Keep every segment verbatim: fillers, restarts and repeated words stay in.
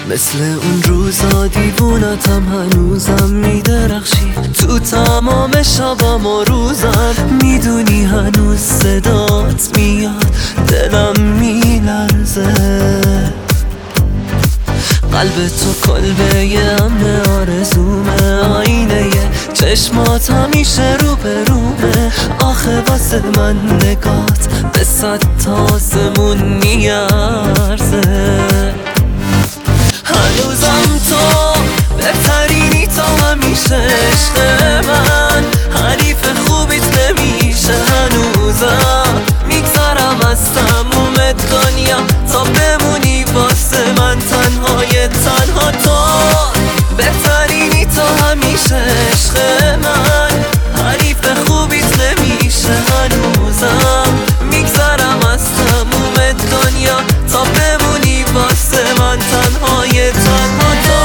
مثل اون روزا دیوونتم هنوزم میدرخشی تو تمام شبم و روزم. میدونی هنوز صدات میاد دلم میلرزه. قلب تو کلبه یه امن آرزومه، آینه چشمات همیشه رو به رومه. آخه واسه من نگات به صد تازمون میارزه. هنوزم تو بهترینی تا همیشه عشق من، حریف خوبیت نمیشه. هنوزم میگذرم از تموم دنیا تا بمونی واسه من تنهای تنها تو. بهترینی تا همیشه عشق من، حریف خوبیت نمیشه. هنوزم میگذرم از تموم دنیا تا بمونی واسه من تنهای تنها تو.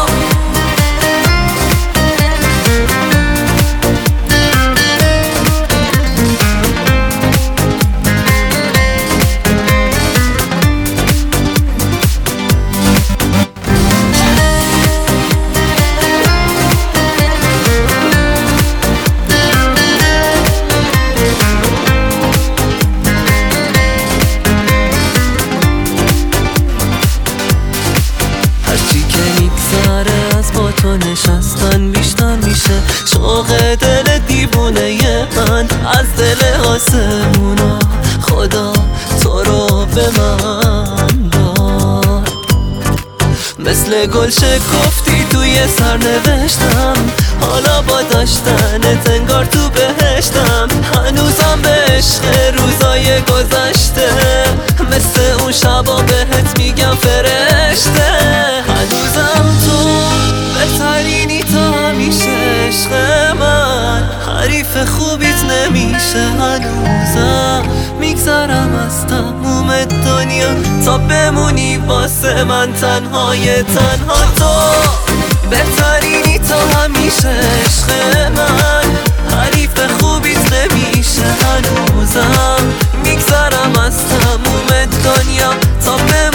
تو نشستن بیشتر میشه شوق دل دیوونه من. از دل آسمونا خدا تو رو به من داد. مثل گل شکفتی توی سرنوشتم، حالا با داشتنت انگار تو بهشتم. هنوزم به عشق روزای گذشته، مثل اون شبا بهت میگم فرشته. هنوزم تو بهترینی تا همیشه عشق من، حریف خوبیت نمیشه. هنوزم میگذرم از تموم دنیا تا بمونی واسه من تنهای تنها تو. بهترینی تا همیشه عشق من، حریف خوبیت نمیشه. هنوزم میگذرم از تموم دنیا تا بمونی